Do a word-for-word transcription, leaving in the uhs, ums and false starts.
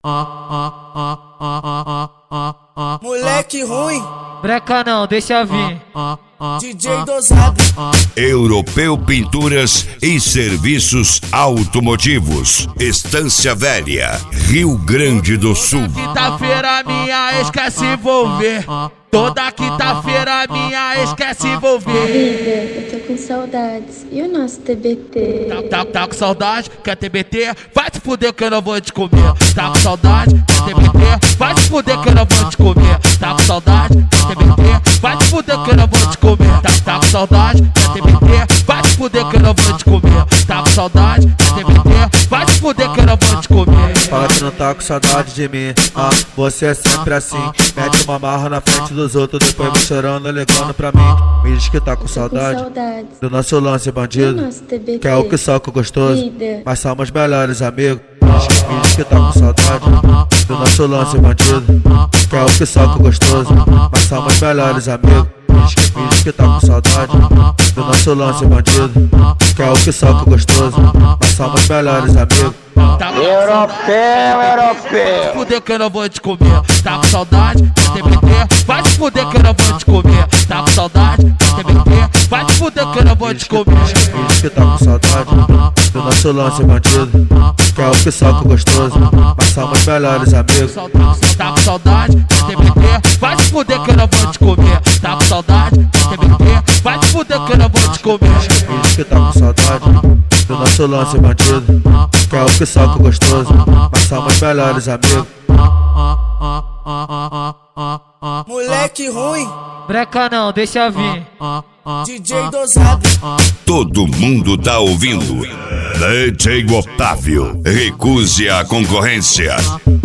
Moleque ruim, breca não, deixa vir. D J dosado. Europeu Pinturas e Serviços Automotivos, Estância Velha, Rio Grande do Sul. Quinta-feira minha ex quer se envolver. Toda quinta-feira minha ex quer se envolver. Vida, eu tô com saudades. E o nosso T B T? Tá, tá, tá com saudade? Quer T B T? Vai te fuder que eu não vou te comer. Tá com saudade? Quer T B T? Vai te fuder que eu não vou te comer. Tá com saudade? Quer T B T? Vai te fuder que eu não vou te comer. Tá, tá com saudade? Quer T B T? Vai te fuder que eu não vou te comer. Tá com saudade? Quer T B T? Vai te fuder que eu não vou te comer. Fala que não tá com saudade de mim. Ah, você é sempre assim. Mete uma marra na frente dos outros, depois vai chorando, ligando pra mim. Me diz que tá com saudade do nosso lance bandido, que é o que soca gostoso, mas somos melhores amigos. Me diz que tá com saudade do nosso lance bandido, que é o que soca gostoso, mas somos melhores amigos. Me diz que tá com saudade do nosso lance bandido, que é o que soca gostoso, mas somos melhores amigos. Tá com Europeu, europeu. Vai te fuder que eu não vou te comer. Tá com saudade? Quer T B T? Vai te fuder que eu não vou te comer. Tá com saudade? Quer T B T? Vai te fuder que eu não vou te comer. Me diz que tá com saudade do nosso lance bandido, que é o que soca gostoso, mas somos melhores amigos. Tá com saudade? Quer T B T? Vai te fuder que eu não vou te comer. Tá com saudade? Quer T B T? Vai te fuder que eu não vou te comer. Me diz que tá com saudade do nosso lance bandido, que é o que soca gostoso, mas somos melhores amigos. Moleque ruim, Breca não, deixa vir. D J dosado. Todo mundo tá ouvindo. D J Otávio, recuse a concorrência.